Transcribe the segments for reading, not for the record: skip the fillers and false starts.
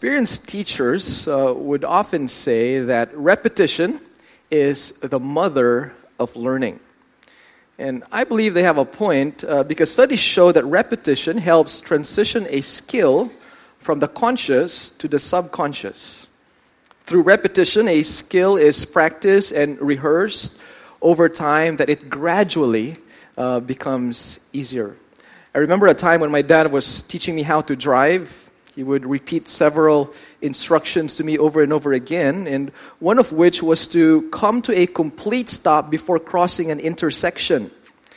Experienced teachers would often say that repetition is the mother of learning. And I believe they have a point because studies show that repetition helps transition a skill from the conscious to the subconscious. Through repetition, a skill is practiced and rehearsed over time that it gradually becomes easier. I remember a time when my dad was teaching me how to drive. He would repeat several instructions to me over and over again, and one of which was to come to a complete stop before crossing an intersection.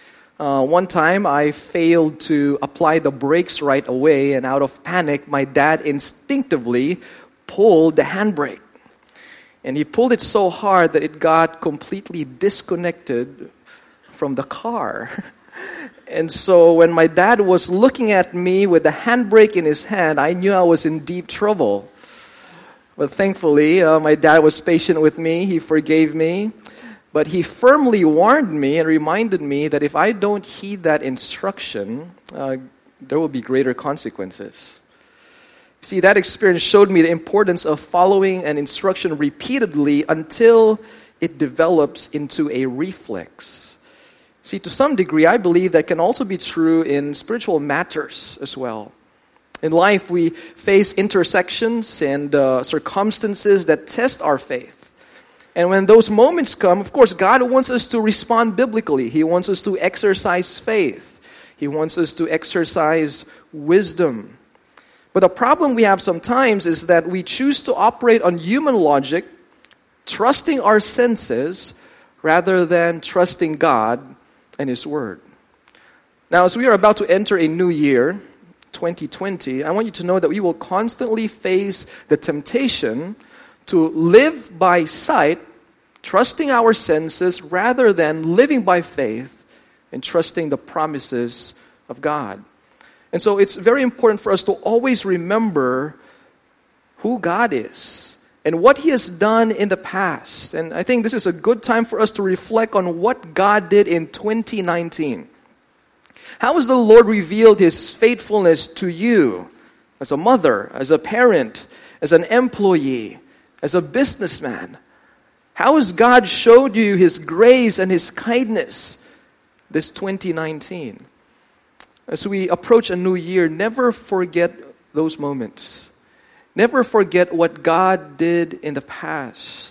One time, I failed to apply the brakes right away, and out of panic, my dad instinctively pulled the handbrake. And he pulled it so hard that it got completely disconnected from the car. And so when my dad was looking at me with the handbrake in his hand, I knew I was in deep trouble. But thankfully, my dad was patient with me. He forgave me. But he firmly warned me and reminded me that if I don't heed that instruction, there will be greater consequences. See, that experience showed me the importance of following an instruction repeatedly until it develops into a reflex. See, to some degree, I believe that can also be true in spiritual matters as well. In life, we face intersections and circumstances that test our faith. And when those moments come, of course, God wants us to respond biblically. He wants us to exercise faith. He wants us to exercise wisdom. But the problem we have sometimes is that we choose to operate on human logic, trusting our senses, rather than trusting God and His Word. Now, as we are about to enter a new year, 2020, I want you to know that we will constantly face the temptation to live by sight, trusting our senses, rather than living by faith and trusting the promises of God. And so it's very important for us to always remember who God is and what He has done in the past. And I think this is a good time for us to reflect on what God did in 2019. How has the Lord revealed His faithfulness to you as a mother, as a parent, as an employee, as a businessman? How has God showed you His grace and His kindness this 2019? As we approach a new year, never forget those moments. Never forget what God did in the past.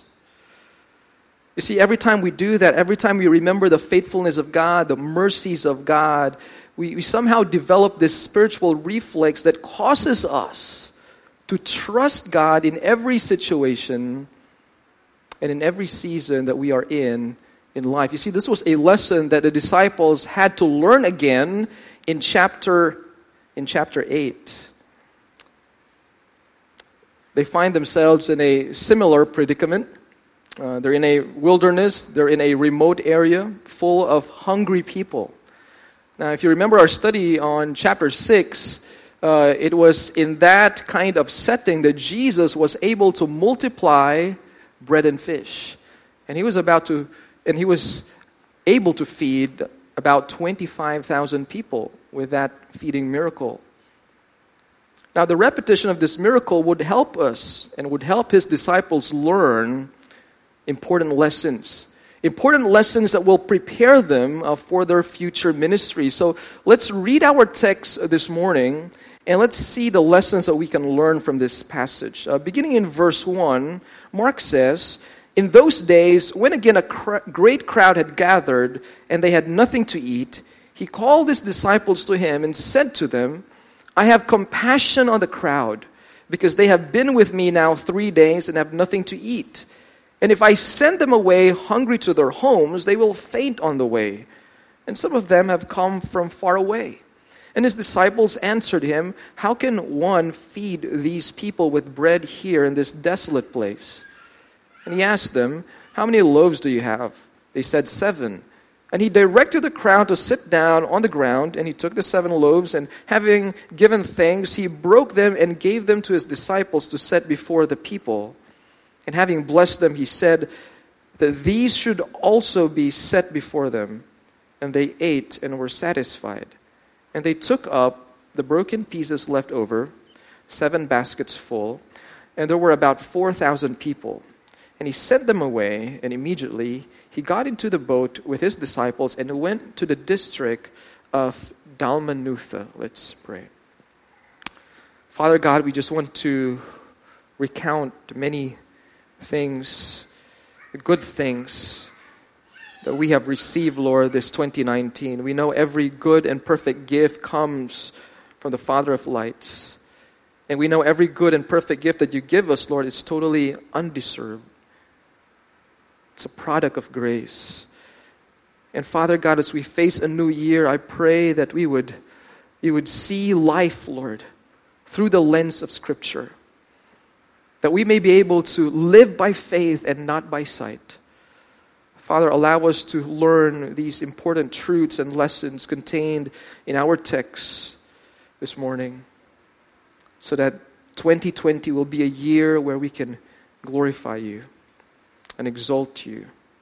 You see, every time we do that, every time we remember the faithfulness of God, the mercies of God, we somehow develop this spiritual reflex that causes us to trust God in every situation and in every season that we are in life. You see, this was a lesson that the disciples had to learn again in chapter 8. They find themselves in a similar predicament. They're in a wilderness. They're in a remote area full of hungry people. Now, if you remember our study on chapter 6, it was in that kind of setting that Jesus was able to multiply bread and fish. And he was able to feed about 25,000 people with that feeding miracle. Now, the repetition of this miracle would help us and would help His disciples learn important lessons that will prepare them for their future ministry. So let's read our text this morning and let's see the lessons that we can learn from this passage. Beginning in verse 1, Mark says, "In those days, when again a great crowd had gathered and they had nothing to eat, He called His disciples to Him and said to them, 'I have compassion on the crowd, because they have been with me now 3 days and have nothing to eat. And if I send them away hungry to their homes, they will faint on the way. And some of them have come from far away.' And His disciples answered Him, 'How can one feed these people with bread here in this desolate place?' And He asked them, 'How many loaves do you have?' They said, 7. And He directed the crowd to sit down on the ground, and He took the 7 loaves, and having given thanks, He broke them and gave them to His disciples to set before the people. And having blessed them, He said that these should also be set before them. And they ate and were satisfied. And they took up the broken pieces left over, 7 baskets full, and there were about 4,000 people. And he sent them away, and immediately he got into the boat with his disciples and went to the district of Dalmanutha. Let's pray. Father God, we just want to recount many things, the good things that we have received, Lord, this 2019. We know every good and perfect gift comes from the Father of lights. And we know every good and perfect gift that you give us, Lord, is totally undeserved. It's a product of grace. And Father God, as we face a new year, I pray that we would see life, Lord, through the lens of Scripture. That we may be able to live by faith and not by sight. Father, allow us to learn these important truths and lessons contained in our text this morning, so that 2020 will be a year where we can glorify you and exalt you.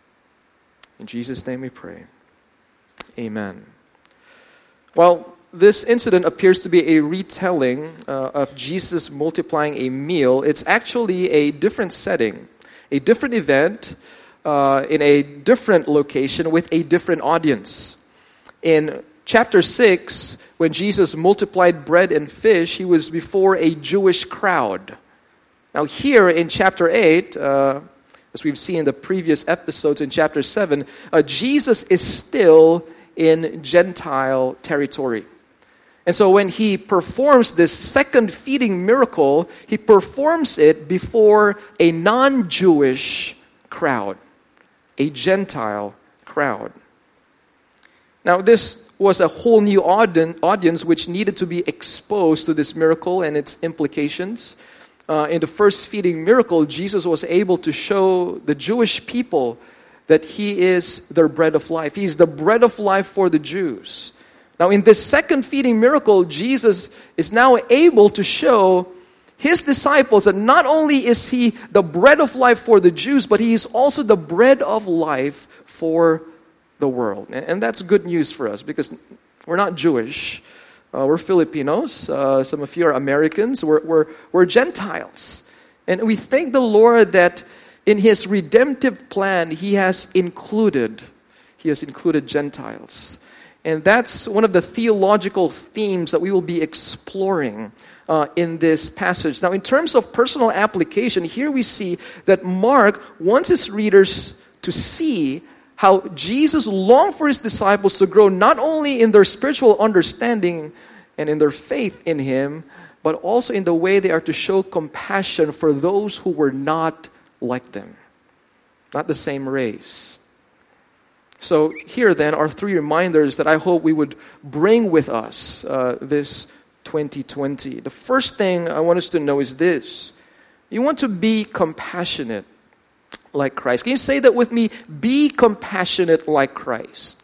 In Jesus' name we pray. Amen. Well, this incident appears to be a retelling of Jesus multiplying a meal. It's actually a different setting, a different event, in a different location with a different audience. In chapter 6, when Jesus multiplied bread and fish, he was before a Jewish crowd. Now here in chapter 8, as we've seen in the previous episodes in chapter 7, Jesus is still in Gentile territory. And so when he performs this second feeding miracle, he performs it before a non-Jewish crowd, a Gentile crowd. Now this was a whole new audience which needed to be exposed to this miracle and its implications. In the first feeding miracle, Jesus was able to show the Jewish people that he is their bread of life. He is the bread of life for the Jews. Now in this second feeding miracle, Jesus is now able to show his disciples that not only is he the bread of life for the Jews, but he is also the bread of life for the world. And that's good news for us because we're not Jewish. We're Filipinos. Some of you are Americans. We're Gentiles. And we thank the Lord that in his redemptive plan, he has included Gentiles. And that's one of the theological themes that we will be exploring in this passage. Now, in terms of personal application, here we see that Mark wants his readers to see how Jesus longed for his disciples to grow not only in their spiritual understanding and in their faith in him, but also in the way they are to show compassion for those who were not like them, not the same race. So here then are 3 reminders that I hope we would bring with us this 2020. The first thing I want us to know is this. You want to be compassionate like Christ. Can you say that with me? Be compassionate like Christ.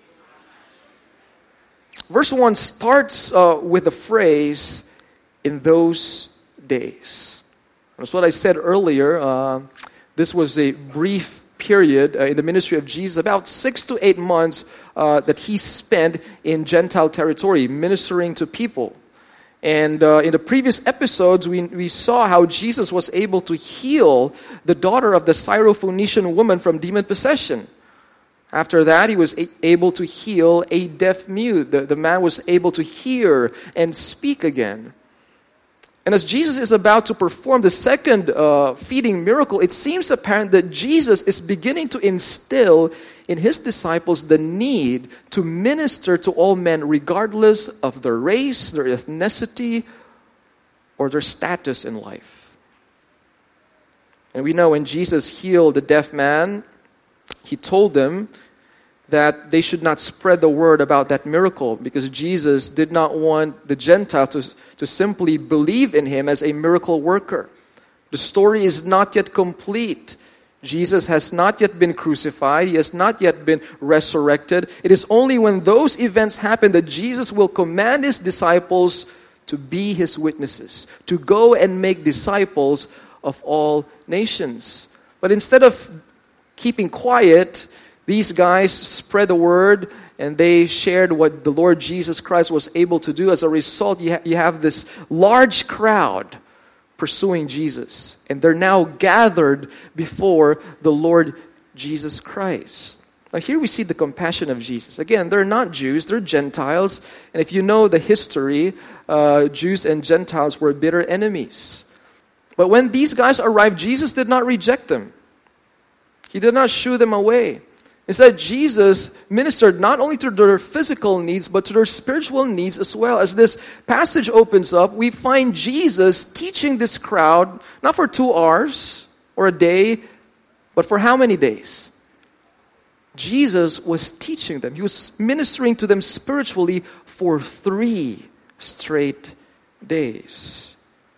Verse 1 starts with the phrase, in those days. That's what I said earlier. This was a brief period in the ministry of Jesus, about 6 to 8 months that he spent in Gentile territory, ministering to people. And in the previous episodes, we saw how Jesus was able to heal the daughter of the Syrophoenician woman from demon possession. After that, he was able to heal a deaf mute. The man was able to hear and speak again. And as Jesus is about to perform the second feeding miracle, it seems apparent that Jesus is beginning to instill in his disciples the need to minister to all men regardless of their race, their ethnicity, or their status in life. And we know when Jesus healed the deaf man, he told them that they should not spread the word about that miracle because Jesus did not want the Gentiles to simply believe in him as a miracle worker. The story is not yet complete. Jesus has not yet been crucified. He has not yet been resurrected. It is only when those events happen that Jesus will command his disciples to be his witnesses, to go and make disciples of all nations. But instead of keeping quiet, these guys spread the word and they shared what the Lord Jesus Christ was able to do. As a result, you have this large crowd pursuing Jesus, and they're now gathered before the Lord Jesus Christ. Now here we see the compassion of Jesus. Again, they're not Jews, they're Gentiles. And if you know the history, Jews and Gentiles were bitter enemies. But when these guys arrived, Jesus did not reject them. He did not shoo them away. Instead, Jesus ministered not only to their physical needs, but to their spiritual needs as well. As this passage opens up, we find Jesus teaching this crowd, not for 2 hours or a day, but for how many days? Jesus was teaching them. He was ministering to them spiritually for 3 straight days.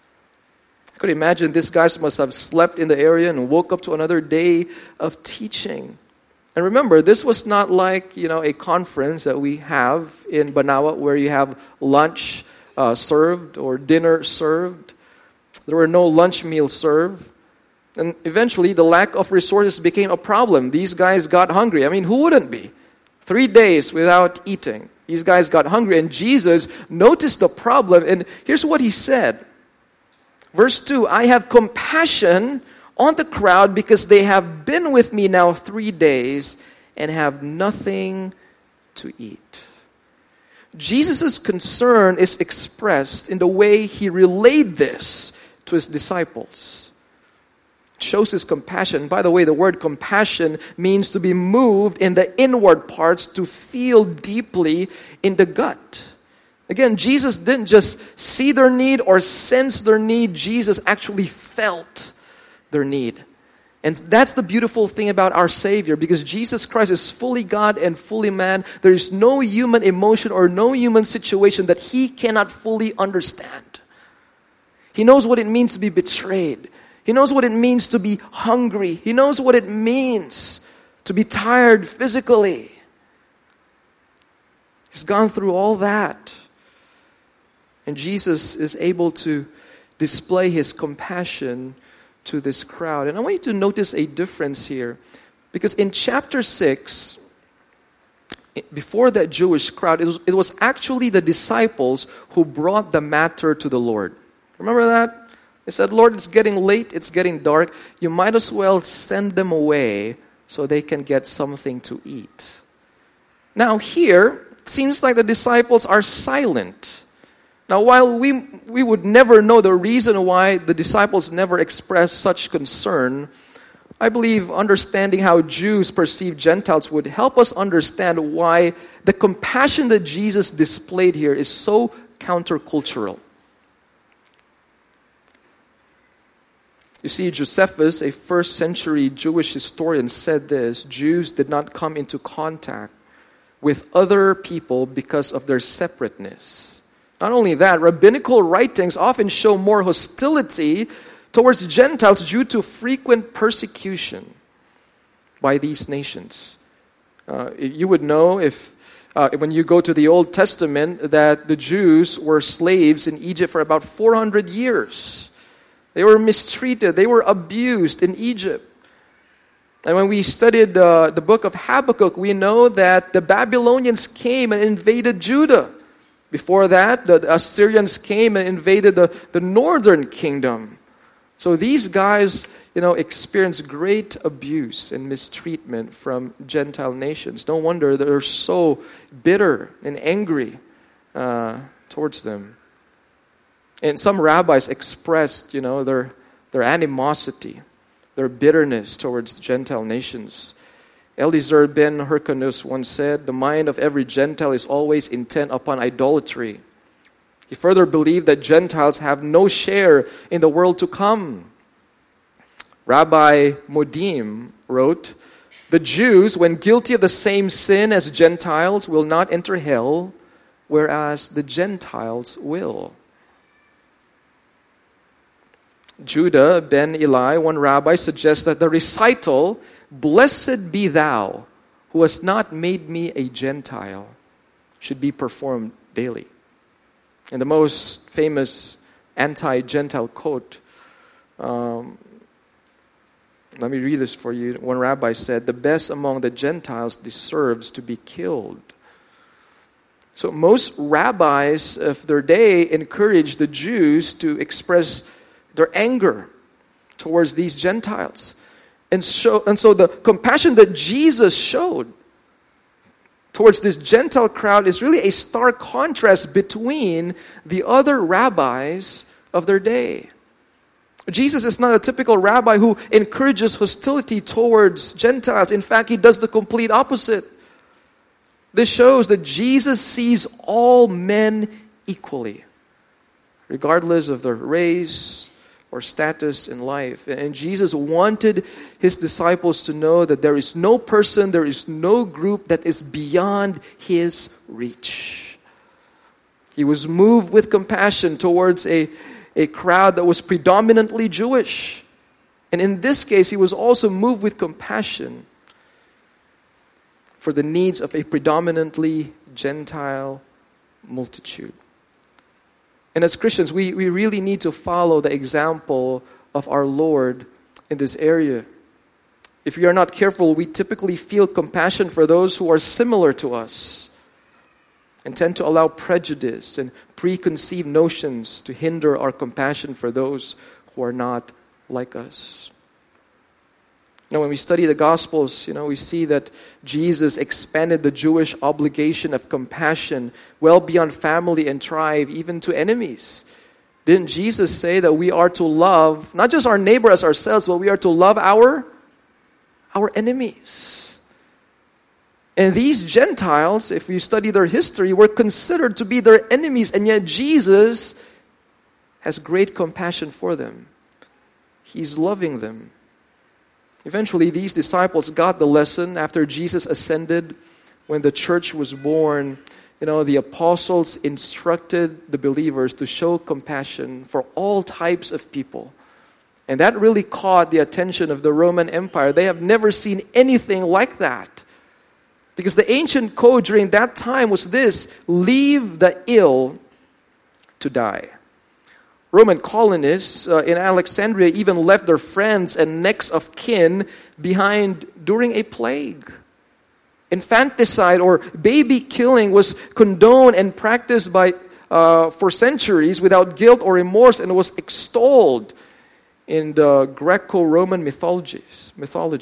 I could imagine these guys must have slept in the area and woke up to another day of teaching. And remember, this was not like, a conference that we have in Banawa where you have lunch served or dinner served. There were no lunch meals served. And eventually, the lack of resources became a problem. These guys got hungry. I mean, who wouldn't be? 3 days without eating. These guys got hungry, and Jesus noticed the problem, and here's what he said. Verse 2, I have compassion on the crowd because they have been with me now 3 days and have nothing to eat. Jesus' concern is expressed in the way he relayed this to his disciples. Shows his compassion. By the way, the word compassion means to be moved in the inward parts, to feel deeply in the gut. Again, Jesus didn't just see their need or sense their need. Jesus actually felt their need. And that's the beautiful thing about our Savior, because Jesus Christ is fully God and fully man. There is no human emotion or no human situation that he cannot fully understand. He knows what it means to be betrayed. He knows what it means to be hungry. He knows what it means to be tired physically. He's gone through all that. And Jesus is able to display his compassion to this crowd. And I want you to notice a difference here. Because in chapter 6, before that Jewish crowd, it was actually the disciples who brought the matter to the Lord. Remember that? They said, Lord, it's getting late, it's getting dark. You might as well send them away so they can get something to eat. Now here, it seems like the disciples are silent. Now while we would never know the reason why the disciples never expressed such concern, I believe understanding how Jews perceive Gentiles would help us understand why the compassion that Jesus displayed here is so countercultural. You see, Josephus, a first century Jewish historian, said this: Jews did not come into contact with other people because of their separateness. Not only that, rabbinical writings often show more hostility towards Gentiles due to frequent persecution by these nations. You would know when you go to the Old Testament that the Jews were slaves in Egypt for about 400 years. They were mistreated. They were abused in Egypt. And when we studied the book of Habakkuk, we know that the Babylonians came and invaded Judah. Before that, the Assyrians came and invaded the northern kingdom. So these guys, experienced great abuse and mistreatment from Gentile nations. No wonder they're so bitter and angry towards them. And some rabbis expressed, their animosity, their bitterness towards Gentile nations. Eliezer ben Hyrcanus once said, the mind of every Gentile is always intent upon idolatry. He further believed that Gentiles have no share in the world to come. Rabbi Modim wrote, the Jews, when guilty of the same sin as Gentiles, will not enter hell, whereas the Gentiles will. Judah ben Eli, one rabbi, suggests that the recital, blessed be thou, who hast not made me a Gentile, should be performed daily. And the most famous anti-Gentile quote, let me read this for you. One rabbi said, the best among the Gentiles deserves to be killed. So most rabbis of their day encouraged the Jews to express their anger towards these Gentiles. And so the compassion that Jesus showed towards this Gentile crowd is really a stark contrast between the other rabbis of their day. Jesus is not a typical rabbi who encourages hostility towards Gentiles. In fact, he does the complete opposite. This shows that Jesus sees all men equally, regardless of their race or status in life. And Jesus wanted his disciples to know that there is no person, there is no group that is beyond his reach. He was moved with compassion towards a crowd that was predominantly Jewish. And in this case, he was also moved with compassion for the needs of a predominantly Gentile multitude. And as Christians, we really need to follow the example of our Lord in this area. If we are not careful, we typically feel compassion for those who are similar to us and tend to allow prejudice and preconceived notions to hinder our compassion for those who are not like us. When we study the Gospels, we see that Jesus expanded the Jewish obligation of compassion well beyond family and tribe, even to enemies. Didn't Jesus say that we are to love not just our neighbor as ourselves, but we are to love our enemies? And these Gentiles, if you study their history, were considered to be their enemies, and yet Jesus has great compassion for them. He's loving them. Eventually, these disciples got the lesson after Jesus ascended. When the church was born, the apostles instructed the believers to show compassion for all types of people. And that really caught the attention of the Roman Empire. They have never seen anything like that. Because the ancient code during that time was this: leave the ill to die. Roman colonists in Alexandria even left their friends and next of kin behind during a plague. Infanticide or baby killing was condoned and practiced for centuries without guilt or remorse, and was extolled in the Greco-Roman mythologies.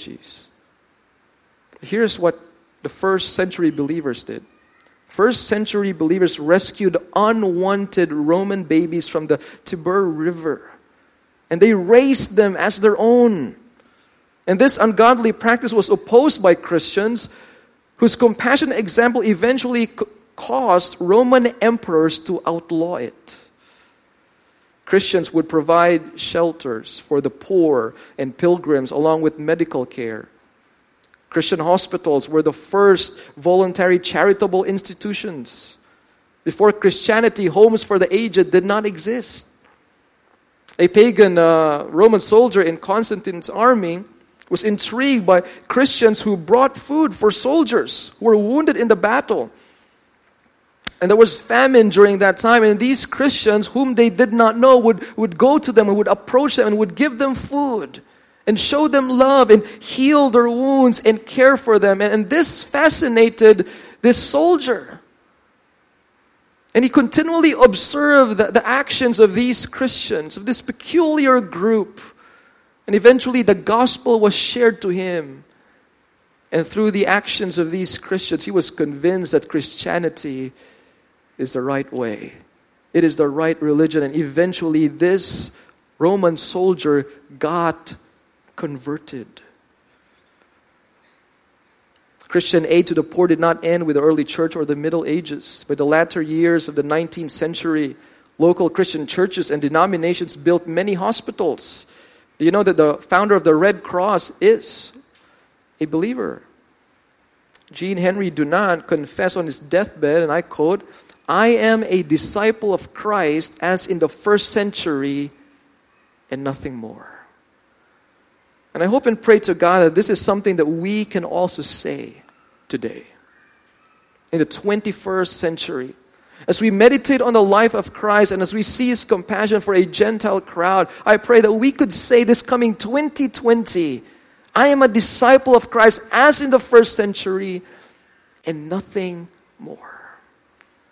Here's what the first century believers did. First century believers rescued unwanted Roman babies from the Tiber River, and they raised them as their own. And this ungodly practice was opposed by Christians, whose compassionate example eventually caused Roman emperors to outlaw it. Christians would provide shelters for the poor and pilgrims along with medical care. Christian hospitals were the first voluntary charitable institutions. Before Christianity, homes for the aged did not exist. A pagan Roman soldier in Constantine's army was intrigued by Christians who brought food for soldiers who were wounded in the battle. And there was famine during that time, and these Christians, whom they did not know, would go to them and would approach them and would give them food and show them love and heal their wounds and care for them. And this fascinated this soldier. And he continually observed the actions of these Christians, of this peculiar group. And eventually the gospel was shared to him. And through the actions of these Christians, he was convinced that Christianity is the right way. It is the right religion. And eventually this Roman soldier got converted. Christian aid to the poor did not end with the early church or the Middle Ages. By the latter years of the 19th century, local Christian churches and denominations built many hospitals. Do you know that the founder of the Red Cross is a believer? Jean Henry Dunant confessed on his deathbed, and I quote, "I am a disciple of Christ as in the first century and nothing more." And I hope and pray to God that this is something that we can also say today, in the 21st century. As we meditate on the life of Christ and as we see His compassion for a Gentile crowd, I pray that we could say this coming 2020, I am a disciple of Christ as in the first century and nothing more.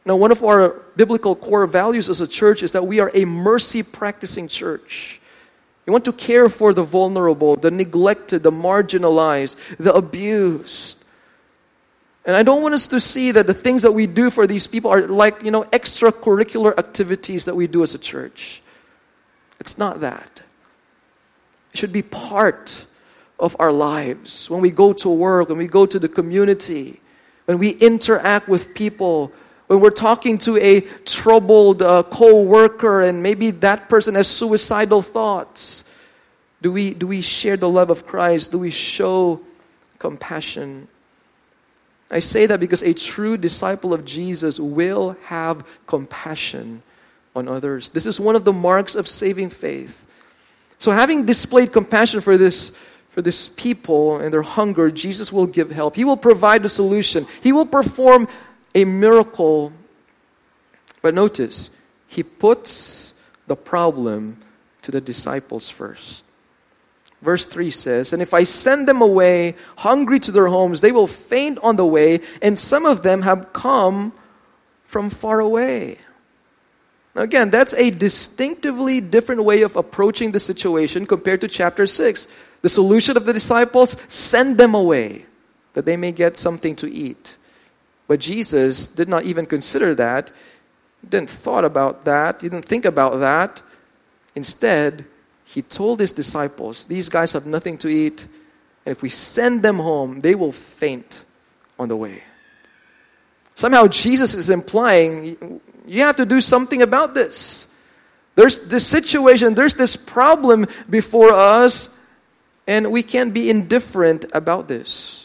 Now, one of our biblical core values as a church is that we are a mercy-practicing church. We want to care for the vulnerable, the neglected, the marginalized, the abused. And I don't want us to see that the things that we do for these people are like, extracurricular activities that we do as a church. It's not that. It should be part of our lives. When we go to work, when we go to the community, when we interact with people, when we're talking to a troubled co-worker and maybe that person has suicidal thoughts, do we share the love of Christ? Do we show compassion? I say that because a true disciple of Jesus will have compassion on others. This is one of the marks of saving faith. So having displayed compassion for this people and their hunger, Jesus will give help. He will provide the solution. He will perform a miracle. But notice, He puts the problem to the disciples first. Verse 3 says, "And if I send them away hungry to their homes, they will faint on the way, and some of them have come from far away." Now again, that's a distinctively different way of approaching the situation compared to chapter 6. The solution of the disciples, send them away, that they may get something to eat. But Jesus did not even consider that. He didn't thought about that. He didn't think about that. Instead, He told His disciples, these guys have nothing to eat, and if we send them home, they will faint on the way. Somehow Jesus is implying, you have to do something about this. There's this situation, there's this problem before us, and we can't be indifferent about this.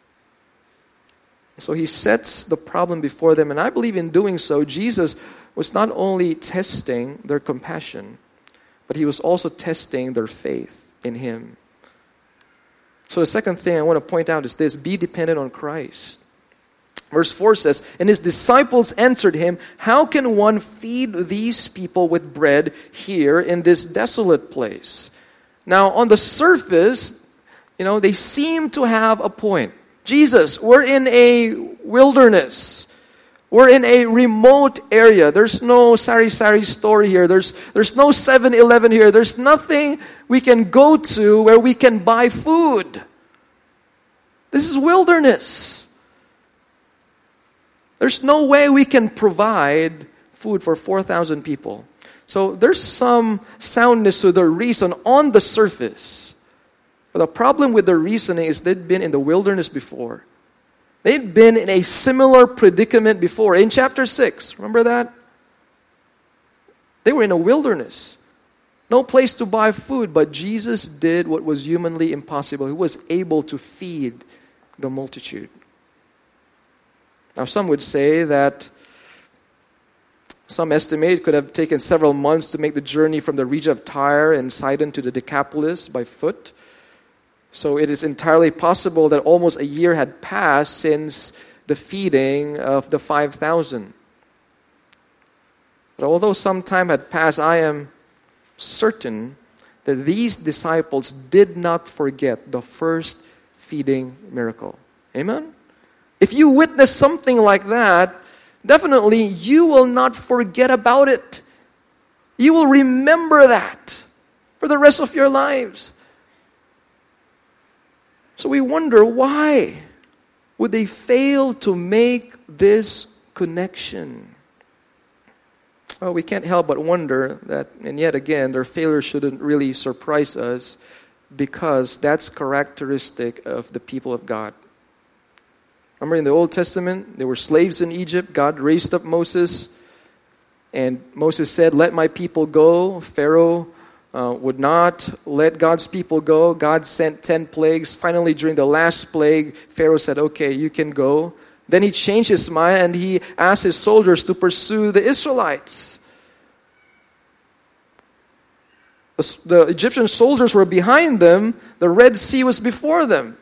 So He sets the problem before them, and I believe in doing so, Jesus was not only testing their compassion, but He was also testing their faith in Him. So the second thing I want to point out is this: be dependent on Christ. Verse 4 says, "And His disciples answered Him, 'How can one feed these people with bread here in this desolate place?'" Now, on the surface, they seem to have a point. Jesus, we're in a wilderness. We're in a remote area. There's no sari-sari store here. There's no 7-Eleven here. There's nothing we can go to where we can buy food. This is wilderness. There's no way we can provide food for 4,000 people. So there's some soundness to their reason on the surface. But the problem with their reasoning is they'd been in the wilderness before. They'd been in a similar predicament before. In chapter 6, remember that? They were in a wilderness. No place to buy food, but Jesus did what was humanly impossible. He was able to feed the multitude. Now some would say that some estimate it could have taken several months to make the journey from the region of Tyre and Sidon to the Decapolis by foot. So it is entirely possible that almost a year had passed since the feeding of the 5,000. But although some time had passed, I am certain that these disciples did not forget the first feeding miracle. Amen? If you witness something like that, definitely you will not forget about it. You will remember that for the rest of your lives. So we wonder, why would they fail to make this connection? Well, we can't help but wonder that, and yet again, their failure shouldn't really surprise us, because that's characteristic of the people of God. Remember in the Old Testament, they were slaves in Egypt. God raised up Moses, and Moses said, "Let my people go." Pharaoh would not let God's people go. God sent 10 plagues. Finally, during the last plague, Pharaoh said, "Okay, you can go." Then he changed his mind and he asked his soldiers to pursue the Israelites. The Egyptian soldiers were behind them. The Red Sea was before them.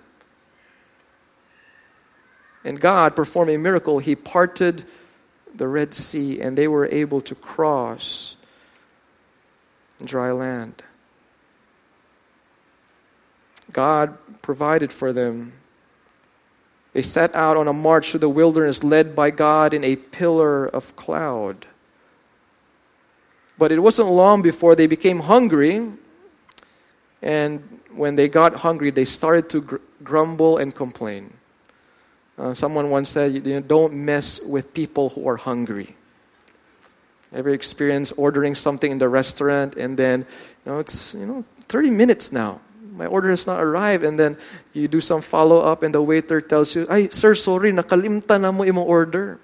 And God performed a miracle. He parted the Red Sea and they were able to cross dry land. God provided for them They set out on a march through the wilderness led by God in a pillar of cloud. But it wasn't long before they became hungry. And when they got hungry, they started to grumble and complain. Someone once said, don't mess with people who are hungry. Ever experience ordering something in the restaurant and then, it's 30 minutes now. My order has not arrived, and then you do some follow-up and the waiter tells you, "Ay, sir, sorry, nakalimta na mo imong order."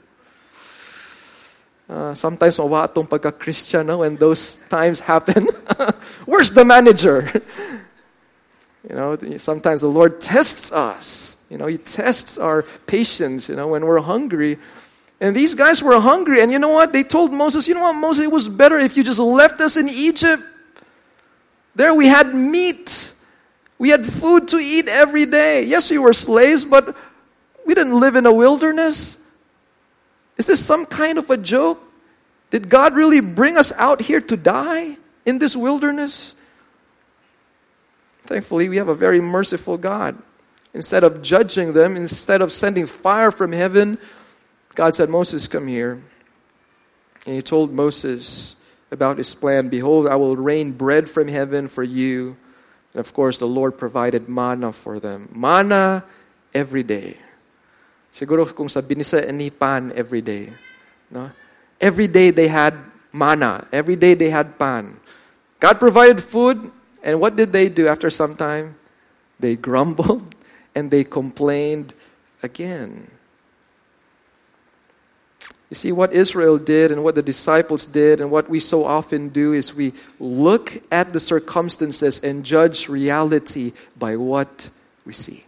Sometimes mawa atong pagka-Christian when those times happen. Where's the manager? Sometimes the Lord tests us. He tests our patience, when we're hungry. And these guys were hungry, and you know what? They told Moses, Moses, it was better if you just left us in Egypt. There we had meat. We had food to eat every day. Yes, we were slaves, but we didn't live in a wilderness. Is this some kind of a joke? Did God really bring us out here to die in this wilderness? Thankfully, we have a very merciful God. Instead of judging them, instead of sending fire from heaven, God said, "Moses, come here." And He told Moses about His plan. "Behold, I will rain bread from heaven for you." And of course, the Lord provided manna for them. Manna every day. Siguro kung sabi ni sa pan every day. No? Every day they had manna. Every day they had pan. God provided food. And what did they do after some time? They grumbled and they complained again. You see, what Israel did and what the disciples did and what we so often do is we look at the circumstances and judge reality by what we see.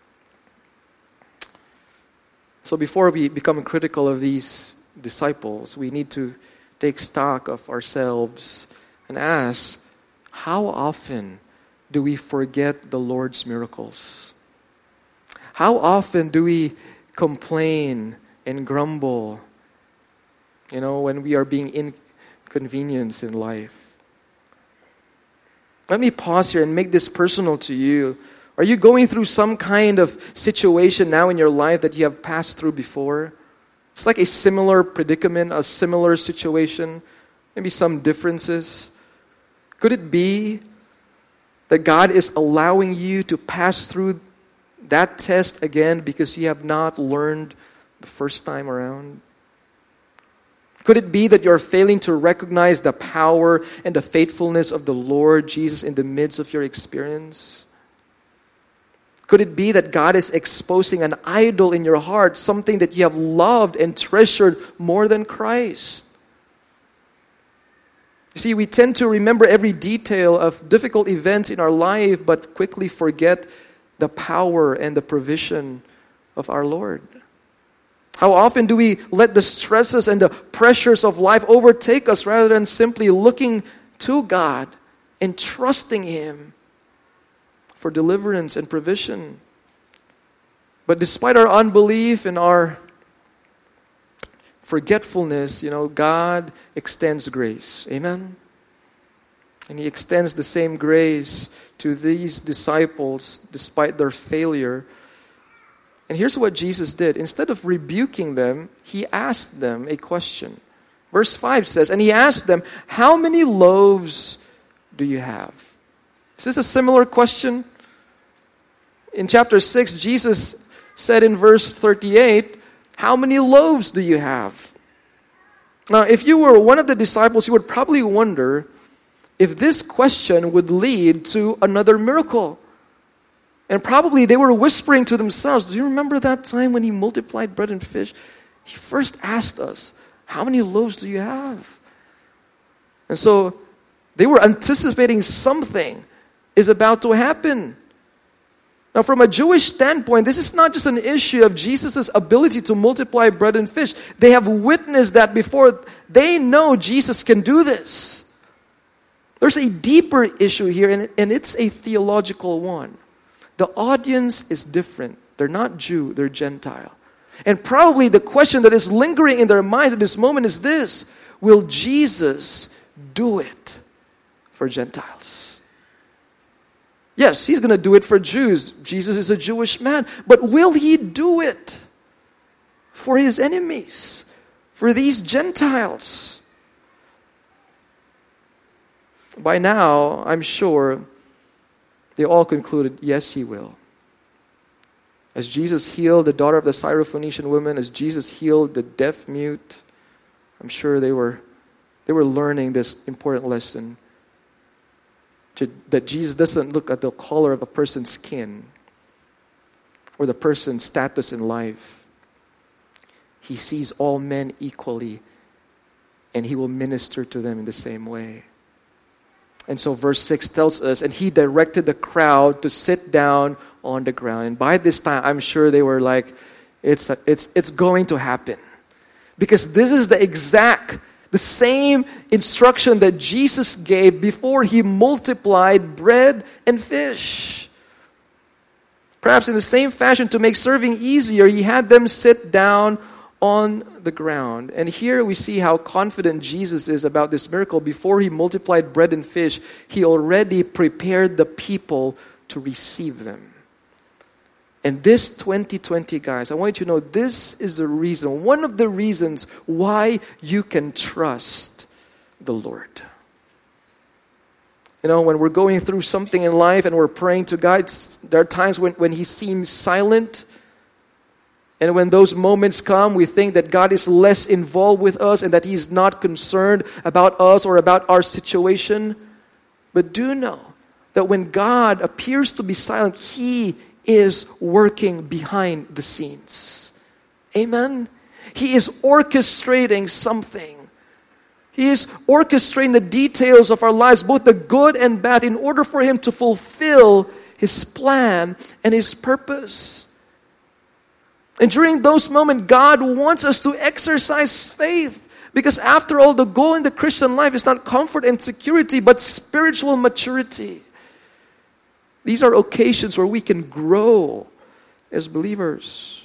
So before we become critical of these disciples, we need to take stock of ourselves and ask, how often do we forget the Lord's miracles? How often do we complain and grumble when we are being inconvenienced in life? Let me pause here and make this personal to you. Are you going through some kind of situation now in your life that you have passed through before? It's like a similar predicament, a similar situation, maybe some differences. Could it be that God is allowing you to pass through that test again because you have not learned the first time around? Could it be that you're failing to recognize the power and the faithfulness of the Lord Jesus in the midst of your experience? Could it be that God is exposing an idol in your heart, something that you have loved and treasured more than Christ? You see, we tend to remember every detail of difficult events in our life, but quickly forget the power and the provision of our Lord. How often do we let the stresses and the pressures of life overtake us rather than simply looking to God and trusting Him for deliverance and provision? But despite our unbelief and our forgetfulness, God extends grace. Amen? And He extends the same grace to these disciples despite their failure. And here's what Jesus did. Instead of rebuking them, He asked them a question. Verse 5 says, and He asked them, "How many loaves do you have?" Is this a similar question? In chapter 6, Jesus said in verse 38, "How many loaves do you have?" Now, if you were one of the disciples, you would probably wonder if this question would lead to another miracle. And probably they were whispering to themselves, "Do you remember that time when He multiplied bread and fish? He first asked us, 'How many loaves do you have?'" And so they were anticipating something is about to happen. Now, from a Jewish standpoint, this is not just an issue of Jesus' ability to multiply bread and fish. They have witnessed that before. They know Jesus can do this. There's a deeper issue here, and it's a theological one. The audience is different. They're not Jew, they're Gentile. And probably the question that is lingering in their minds at this moment is this: will Jesus do it for Gentiles? Yes, he's going to do it for Jews. Jesus is a Jewish man. But will he do it for his enemies, for these Gentiles? By now, I'm sure they all concluded, yes, he will. As Jesus healed the daughter of the Syrophoenician woman, as Jesus healed the deaf mute, I'm sure they were learning this important lesson. That Jesus doesn't look at the color of a person's skin or the person's status in life. He sees all men equally, and he will minister to them in the same way. And so verse 6 tells us, and he directed the crowd to sit down on the ground. And by this time, I'm sure they were like, it's going to happen. Because this is the same instruction that Jesus gave before he multiplied bread and fish. Perhaps in the same fashion, to make serving easier, he had them sit down on the ground. And here we see how confident Jesus is about this miracle. Before he multiplied bread and fish, he already prepared the people to receive them. And this 2020, guys, I want you to know this is the reason, one of the reasons why you can trust the Lord. You know, when we're going through something in life and we're praying to God, there are times when he seems silent. And when those moments come, we think that God is less involved with us and that he's not concerned about us or about our situation. But do know that when God appears to be silent, he is working behind the scenes. Amen? He is orchestrating something. He is orchestrating the details of our lives, both the good and bad, in order for him to fulfill his plan and his purpose. And during those moments, God wants us to exercise faith. Because after all, the goal in the Christian life is not comfort and security, but spiritual maturity. These are occasions where we can grow as believers.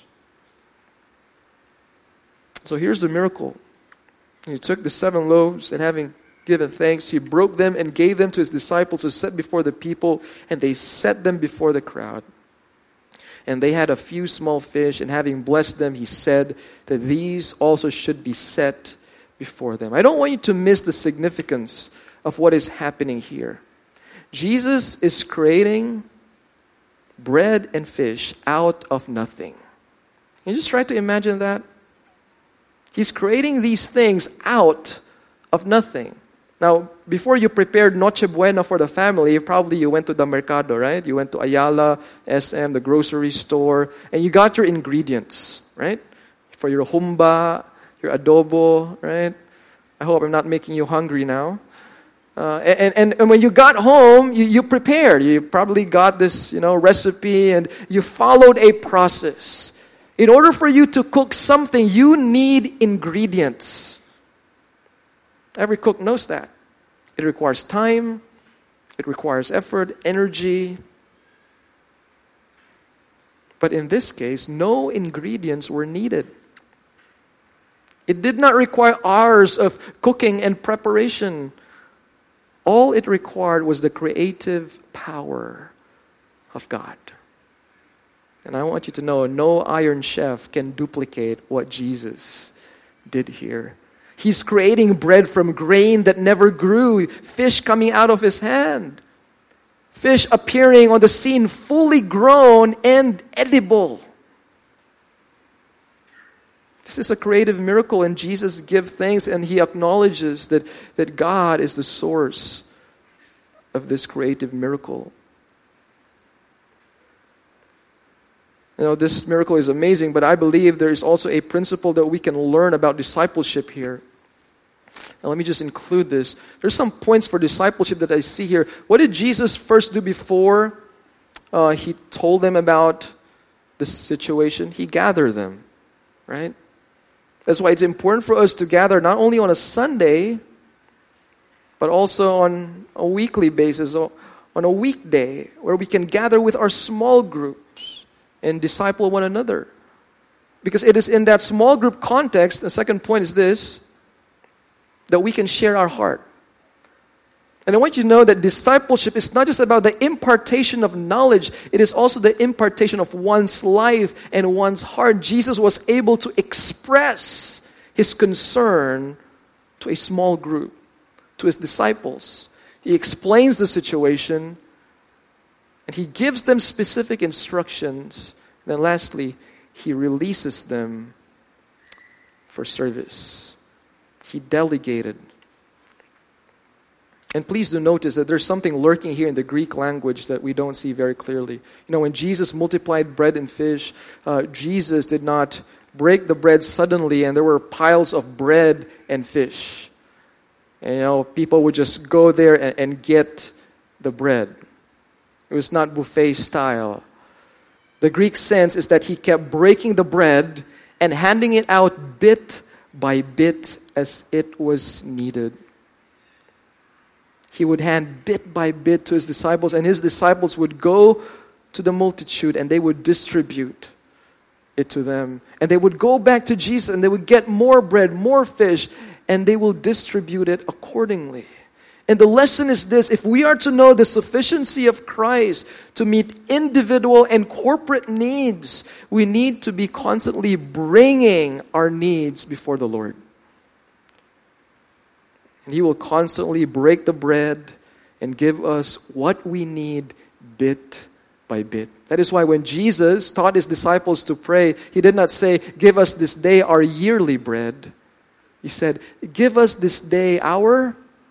So here's the miracle. He took the 7 loaves and having given thanks, he broke them and gave them to his disciples to set before the people, and they set them before the crowd. And they had a few small fish, and having blessed them, he said that these also should be set before them. I don't want you to miss the significance of what is happening here. Jesus is creating bread and fish out of nothing. Can you just try to imagine that? He's creating these things out of nothing. Now, before you prepared Noche Buena for the family, probably you went to the mercado, right? You went to Ayala, SM, the grocery store, and you got your ingredients, right? For your humba, your adobo, right? I hope I'm not making you hungry now. And when you got home, you prepared. You probably got this, recipe, and you followed a process. In order for you to cook something, you need ingredients. Every cook knows that. It requires time, it requires effort, energy. But in this case, no ingredients were needed. It did not require hours of cooking and preparation. All it required was the creative power of God. And I want you to know, no iron chef can duplicate what Jesus did here. He's creating bread from grain that never grew, fish coming out of his hand, fish appearing on the scene fully grown and edible. This is a creative miracle, and Jesus gives thanks and he acknowledges that God is the source of this creative miracle. This miracle is amazing, but I believe there is also a principle that we can learn about discipleship here. Now, let me just include this. There's some points for discipleship that I see here. What did Jesus first do before he told them about this situation? He gathered them, right? That's why it's important for us to gather not only on a Sunday, but also on a weekly basis, on a weekday, where we can gather with our small groups and disciple one another. Because it is in that small group context, the second point is this, that we can share our heart. And I want you to know that discipleship is not just about the impartation of knowledge, it is also the impartation of one's life and one's heart. Jesus was able to express his concern to a small group, to his disciples. He explains the situation, and he gives them specific instructions. And then lastly, he releases them for service. He delegated. And please do notice that there's something lurking here in the Greek language that we don't see very clearly. When Jesus multiplied bread and fish, Jesus did not break the bread suddenly and there were piles of bread and fish. And people would just go there and get the bread. It was not buffet style. The Greek sense is that he kept breaking the bread and handing it out bit by bit as it was needed. He would hand bit by bit to his disciples, and his disciples would go to the multitude and they would distribute it to them. And they would go back to Jesus and they would get more bread, more fish, and they will distribute it accordingly. And the lesson is this: if we are to know the sufficiency of Christ to meet individual and corporate needs, we need to be constantly bringing our needs before the Lord. And He will constantly break the bread and give us what we need bit by bit. That is why when Jesus taught His disciples to pray, He did not say, "Give us this day our yearly bread." He said, "Give us this day our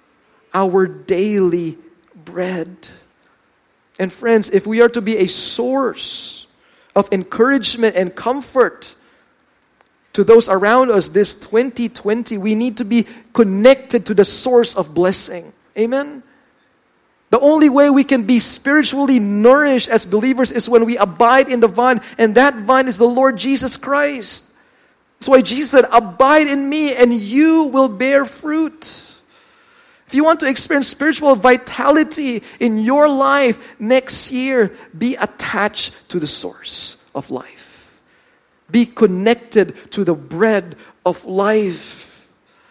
daily bread." And friends, if we are to be a source of encouragement and comfort to those around us this 2020, we need to be connected to the source of blessing. Amen? The only way we can be spiritually nourished as believers is when we abide in the vine, and that vine is the Lord Jesus Christ. That's why Jesus said, "Abide in me and you will bear fruit." If you want to experience spiritual vitality in your life next year, be attached to the source of life. Be connected to the bread of life.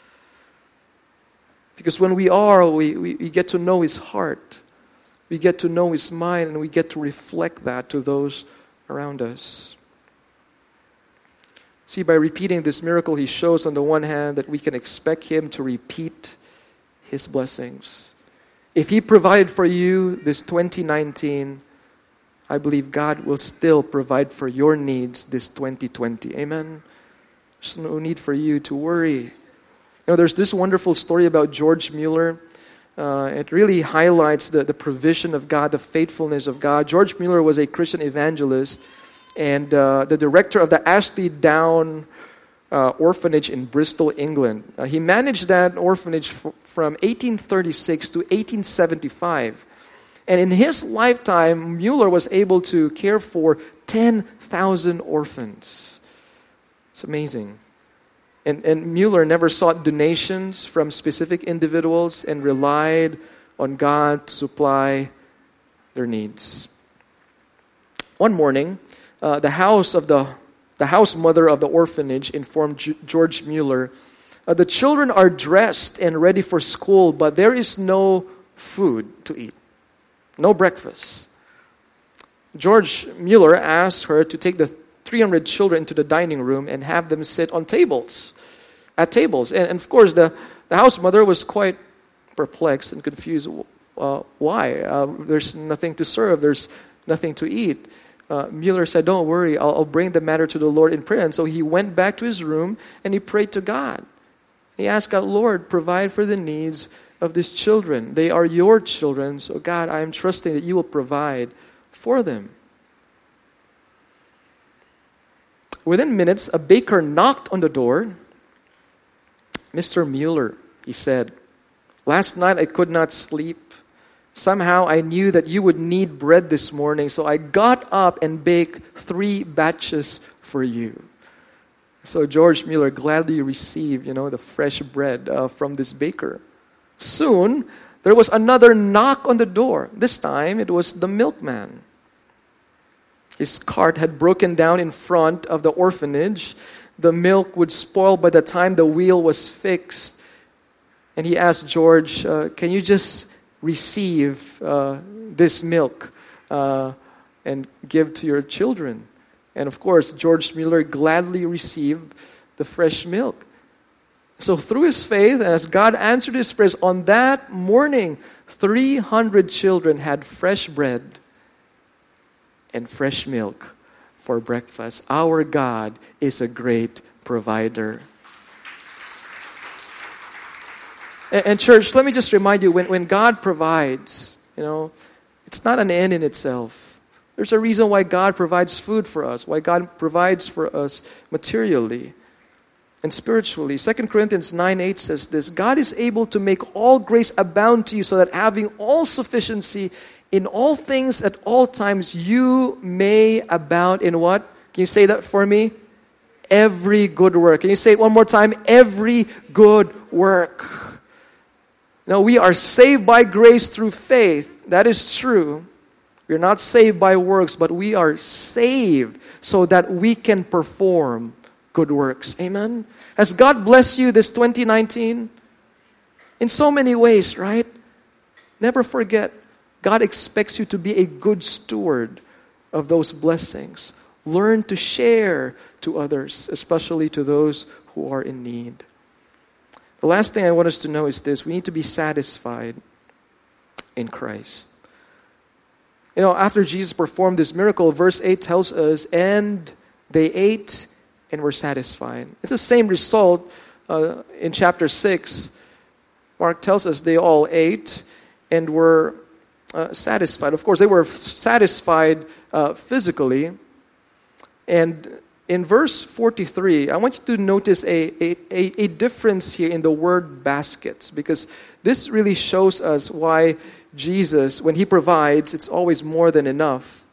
Because when we are, we get to know His heart. We get to know His mind, and we get to reflect that to those around us. See, by repeating this miracle, He shows on the one hand that we can expect Him to repeat His blessings. If He provided for you this 2019, I believe God will still provide for your needs this 2020. Amen? There's no need for you to worry. There's this wonderful story about George Mueller. It really highlights the provision of God, the faithfulness of God. George Mueller was a Christian evangelist and the director of the Ashley Down orphanage in Bristol, England. He managed that orphanage from 1836 to 1875. And in his lifetime, Mueller was able to care for 10,000 orphans. It's amazing. And Mueller never sought donations from specific individuals and relied on God to supply their needs. One morning, the house mother of the orphanage informed George Mueller, "The children are dressed and ready for school, but there is no food to eat. No breakfast." George Mueller asked her to take the 300 children to the dining room and have them sit on tables. And of course, the house mother was quite perplexed and confused. Why? There's nothing to serve. There's nothing to eat. Mueller said, "Don't worry, I'll bring the matter to the Lord in prayer." And so he went back to his room and he prayed to God. He asked God, "Lord, provide for the needs of these children. They are your children, so God, I am trusting that you will provide for them." Within minutes, a baker knocked on the door. "Mr. Mueller," he said, "last night I could not sleep. Somehow I knew that you would need bread this morning, so I got up and baked 3 batches for you." So George Mueller gladly received, the fresh bread from this baker. Soon, there was another knock on the door. This time, it was the milkman. His cart had broken down in front of the orphanage. The milk would spoil by the time the wheel was fixed. And he asked George, "Can you just receive this milk and give to your children. And of course, George Mueller gladly received the fresh milk. So through his faith, and as God answered his prayers, on that morning, 300 children had fresh bread and fresh milk for breakfast. Our God is a great provider. And church, let me just remind you, when God provides, it's not an end in itself. There's a reason why God provides food for us, why God provides for us materially and spiritually. 2 Corinthians 9:8 says this, God is able to make all grace abound to you so that having all sufficiency in all things at all times, you may abound in what? Can you say that for me? Every good work. Can you say it one more time? Every good work. Now, we are saved by grace through faith. That is true. We're not saved by works, but we are saved so that we can perform good works. Amen? Has God blessed you this 2019? In so many ways, right? Never forget, God expects you to be a good steward of those blessings. Learn to share to others, especially to those who are in need. The last thing I want us to know is this. We need to be satisfied in Christ. After Jesus performed this miracle, verse 8 tells us, and they ate and were satisfied. It's the same result in chapter 6. Mark tells us they all ate and were satisfied. Of course, they were satisfied physically. And in verse 43, I want you to notice a difference here in the word baskets, because this really shows us why Jesus, when He provides, it's always more than enough.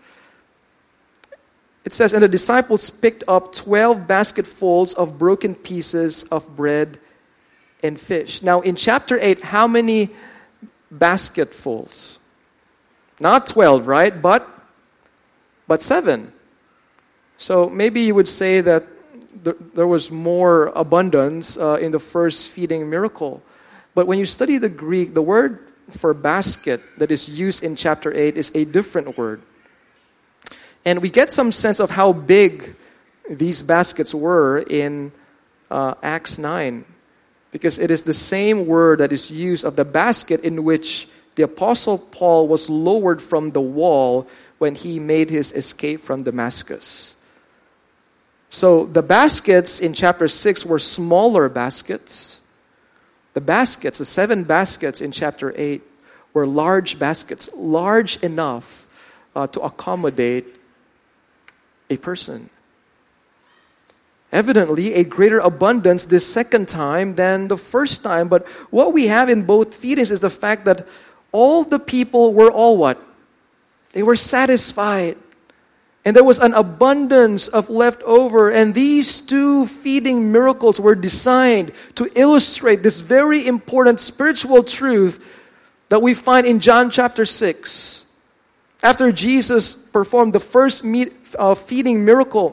It says, and the disciples picked up 12 basketfuls of broken pieces of bread and fish. Now, in chapter 8, how many basketfuls? Not 12, right? But 7. So maybe you would say that there was more abundance in the first feeding miracle. But when you study the Greek, the word for basket that is used in chapter 8 is a different word. And we get some sense of how big these baskets were in Acts 9. Because it is the same word that is used of the basket in which the Apostle Paul was lowered from the wall when he made his escape from Damascus. So the baskets in chapter 6 were smaller baskets. The 7 baskets in chapter 8 were large baskets, large enough to accommodate a person. Evidently, a greater abundance this second time than the first time. But what we have in both feedings is the fact that all the people were all what? They were satisfied. And there was an abundance of leftover. And these 2 feeding miracles were designed to illustrate this very important spiritual truth that we find in John chapter 6. After Jesus performed the first feeding miracle,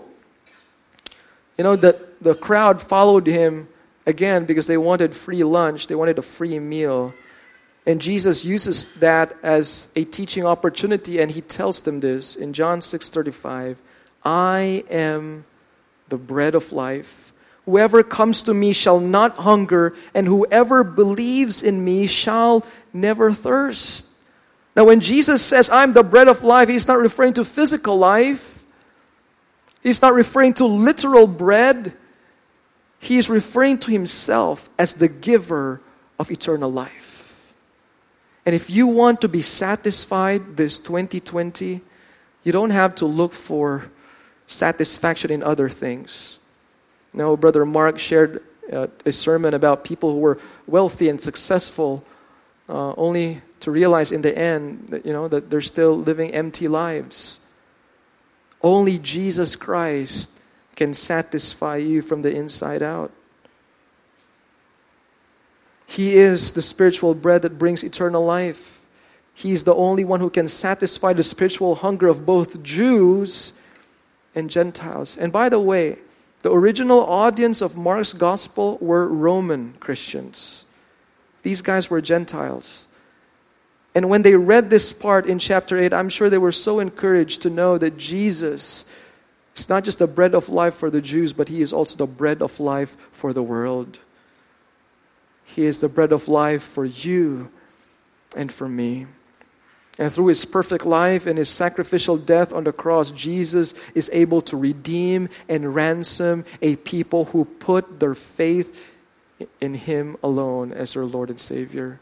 the crowd followed Him again because they wanted free lunch. They wanted a free meal. And Jesus uses that as a teaching opportunity, and He tells them this in John 6:35, I am the bread of life. Whoever comes to me shall not hunger, and whoever believes in me shall never thirst. Now, when Jesus says, I'm the bread of life, He's not referring to physical life. He's not referring to literal bread. He is referring to Himself as the giver of eternal life. And if you want to be satisfied this 2020, you don't have to look for satisfaction in other things. Brother Mark shared a sermon about people who were wealthy and successful, only to realize in the end that, that they're still living empty lives. Only Jesus Christ can satisfy you from the inside out. He is the spiritual bread that brings eternal life. He is the only one who can satisfy the spiritual hunger of both Jews and Gentiles. And by the way, the original audience of Mark's gospel were Roman Christians. These guys were Gentiles. And when they read this part in chapter 8, I'm sure they were so encouraged to know that Jesus is not just the bread of life for the Jews, but He is also the bread of life for the world. He is the bread of life for you and for me. And through His perfect life and His sacrificial death on the cross, Jesus is able to redeem and ransom a people who put their faith in Him alone as their Lord and Savior.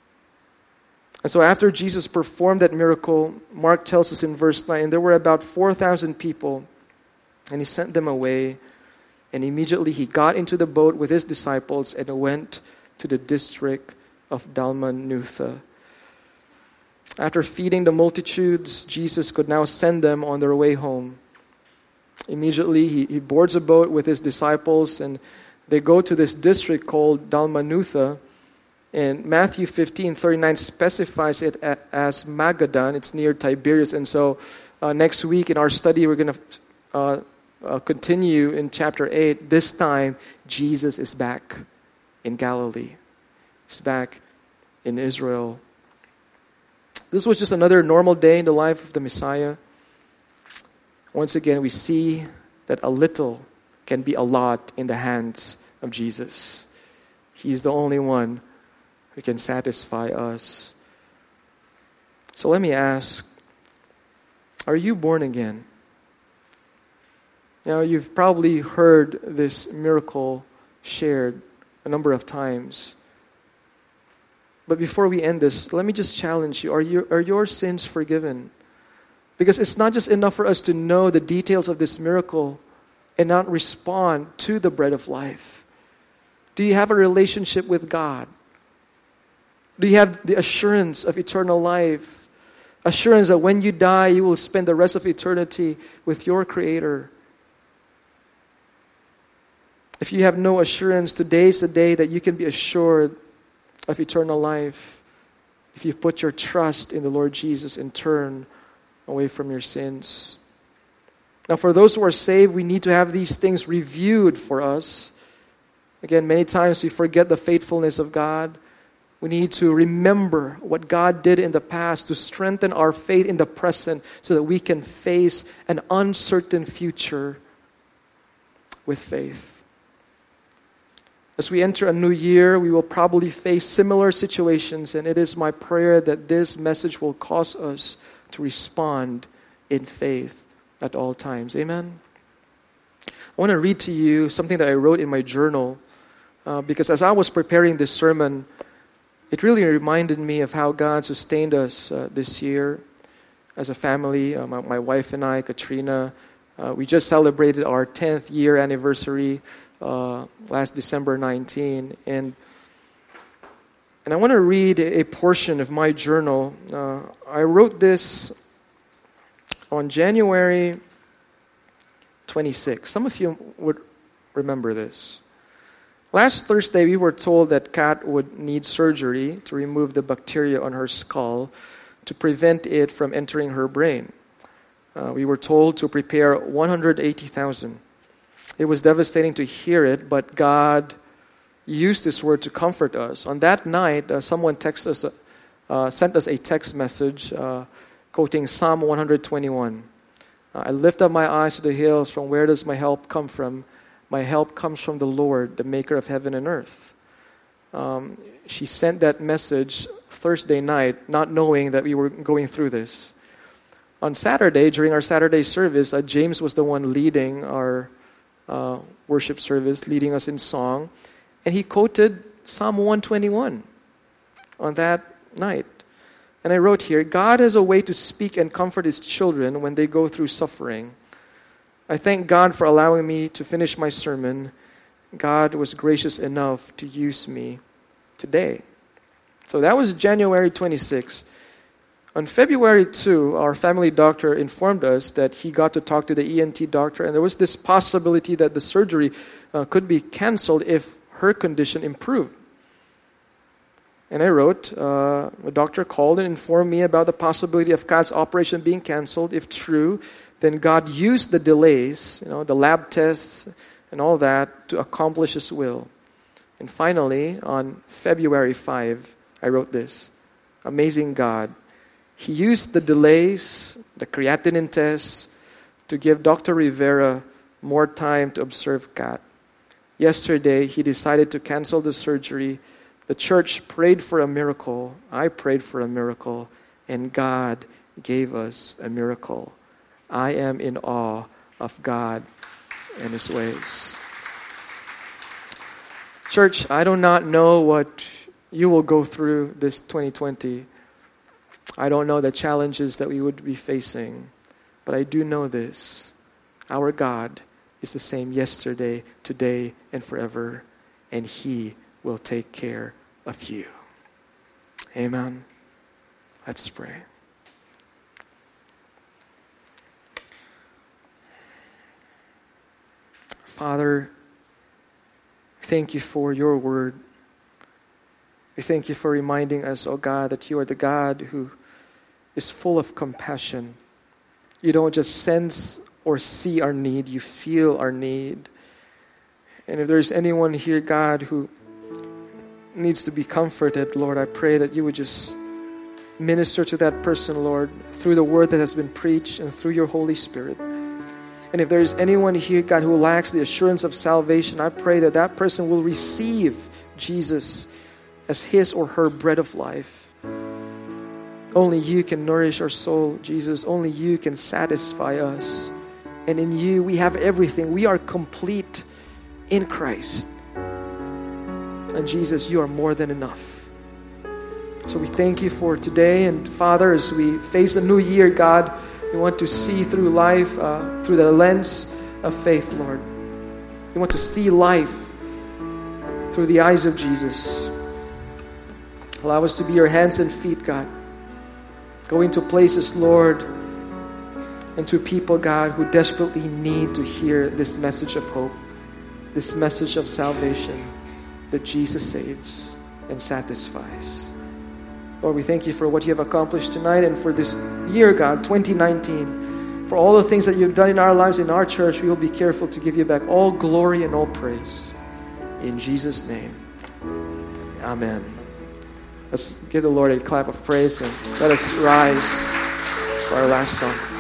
And so after Jesus performed that miracle, Mark tells us in verse 9, there were about 4,000 people, and He sent them away. And immediately He got into the boat with His disciples and went to the district of Dalmanutha. After feeding the multitudes, Jesus could now send them on their way home. Immediately, he boards a boat with His disciples, and they go to this district called Dalmanutha. And Matthew 15:39 specifies it as Magadan. It's near Tiberias. And so next week in our study, we're going to continue in chapter 8. This time, Jesus is back in Galilee. He's back in Israel. This was just another normal day in the life of the Messiah. Once again, we see that a little can be a lot in the hands of Jesus. He's the only one who can satisfy us. So let me ask, are you born again? You know, you've probably heard this miracle shared a number of times. But before we end this, let me just challenge you. Are your sins forgiven? Because it's not just enough for us to know the details of this miracle and not respond to the bread of life. Do you have a relationship with God? Do you have the assurance of eternal life? Assurance that when you die, you will spend the rest of eternity with your Creator. If you have no assurance, today is the day that you can be assured of eternal life if you put your trust in the Lord Jesus and turn away from your sins. Now, for those who are saved, we need to have these things reviewed for us. Again, many times we forget the faithfulness of God. We need to remember what God did in the past to strengthen our faith in the present so that we can face an uncertain future with faith. As we enter a new year, we will probably face similar situations, and it is my prayer that this message will cause us to respond in faith at all times. Amen? I want to read to you something that I wrote in my journal because as I was preparing this sermon, it really reminded me of how God sustained us this year as a family. My wife and I, Katrina, we just celebrated our 10th year anniversary last December 19. And I want to read a portion of my journal. I wrote this on January 26. Some of you would remember this. Last Thursday, we were told that Kat would need surgery to remove the bacteria on her skull to prevent it from entering her brain. We were told to prepare $180,000. It was devastating to hear it, but God used this word to comfort us. On that night, someone sent us a text message quoting Psalm 121. I lift up my eyes to the hills. From where does my help come from? My help comes from the Lord, the maker of heaven and earth. She sent that message Thursday night, not knowing that we were going through this. On Saturday, during our Saturday service, James was the one leading our worship service, leading us in song. And he quoted Psalm 121 on that night. And I wrote here, God has a way to speak and comfort His children when they go through suffering. I thank God for allowing me to finish my sermon. God was gracious enough to use me today. So that was January 26. On February 2, our family doctor informed us that he got to talk to the ENT doctor, and there was this possibility that the surgery could be canceled if her condition improved. And I wrote, the doctor called and informed me about the possibility of Kat's operation being canceled. If true, then God used the delays, the lab tests and all that to accomplish His will. And finally, on February 5, I wrote this. amazing God. He used the delays, the creatinine tests, to give Dr. Rivera more time to observe God. Yesterday, he decided to cancel the surgery. The church prayed for a miracle. I prayed for a miracle. And God gave us a miracle. I am in awe of God and His ways. Church, I do not know what you will go through this 2020. I don't know the challenges that we would be facing. But I do know this. Our God is the same yesterday, today, and forever. And He will take care of you. Amen. Let's pray. Father, thank you for your word. We thank you for reminding us, oh God, that you are the God who is full of compassion. You don't just sense or see our need, you feel our need. And if there's anyone here, God, who needs to be comforted, Lord, I pray that you would just minister to that person, Lord, through the word that has been preached and through your Holy Spirit. And if there's anyone here, God, who lacks the assurance of salvation, I pray that that person will receive Jesus as his or her bread of life. Only you can nourish our soul, Jesus. Only you can satisfy us. And in you, we have everything. We are complete in Christ. And Jesus, you are more than enough. So we thank you for today. And Father, as we face a new year, God, we want to see through life, through the lens of faith, Lord. We want to see life through the eyes of Jesus. Allow us to be your hands and feet, God. Go into places, Lord, and to people, God, who desperately need to hear this message of hope, this message of salvation, that Jesus saves and satisfies. Lord, we thank you for what you have accomplished tonight and for this year, God, 2019. For all the things that you've done in our lives, in our church, we will be careful to give you back all glory and all praise. In Jesus' name, amen. Let's give the Lord a clap of praise and let us rise for our last song.